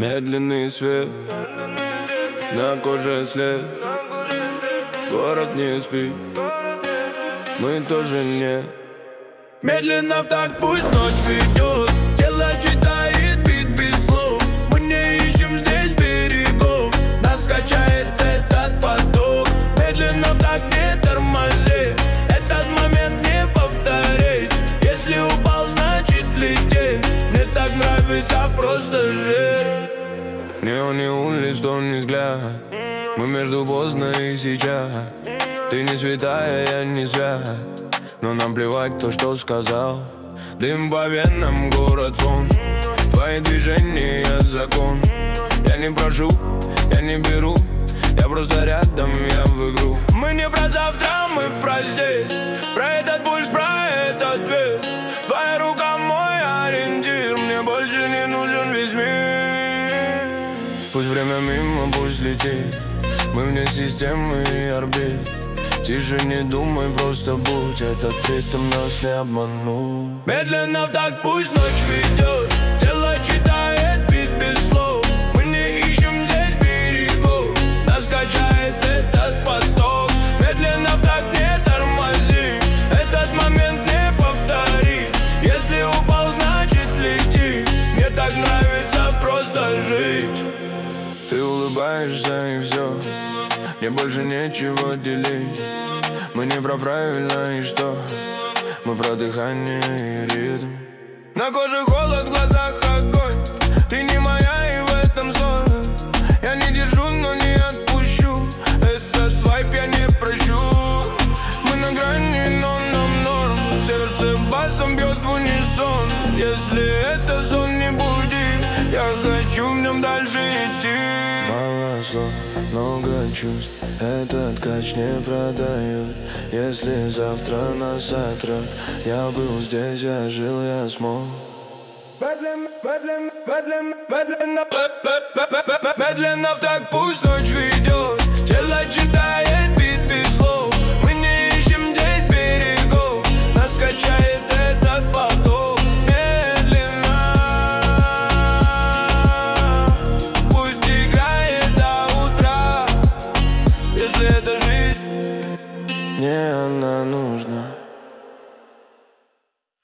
Медленный свет, на коже след. Город не спит, мы тоже не. Медленно в такт пусть ночь ведет, тело читает бит без слов. Мы не ищем здесь берегов, нас качает этот поток. Медленно в такт не тормози, этот момент не повторить. Если упал, значит лети, мне так нравится просто жить. Неоне улиц, тонкий взгляд, мы между поздно и сейчас. Ты не святая, я не свят, но нам плевать, кто что сказал. Дым по венам, город фон, твои движения закон. Я не прошу, я не беру, я просто рядом, я в игру. Мы не про завтра, мы про здесь, про этот пульс, про этот вес. Твоя рука мой ориентир, мне больше не нужен весь мир. Пусть время мимо, пусть летит, мы вне системы и орбит. Тише не думай, просто будь, этот ритм нас не обманул. Медленно в такт пусть ночь ведет, тело читает бит без слов. Мы не ищем здесь берегов, нас качает этот поток. Медленно в такт не тормози, этот момент не повтори. Если упал, значит лети, мне так нравится просто жить. Ты улыбаешься и все, мне больше нечего делить. Мы не про правильно и что, мы про дыхание и ритм. На коже холод, в глазах огонь, ты не моя и в этом соль. Я не держу, но не отпущу, этот вайб я не прощу. Мы на грани, но нам норм, сердце басом бьет в унисон. Если это сон, не буди, я хочу в нем дальше идти. Мало слов, много чувств, этот кач не продают. Если завтра нас сотрут, я был здесь, я жил, я смог. Медленно в такт пусть ночь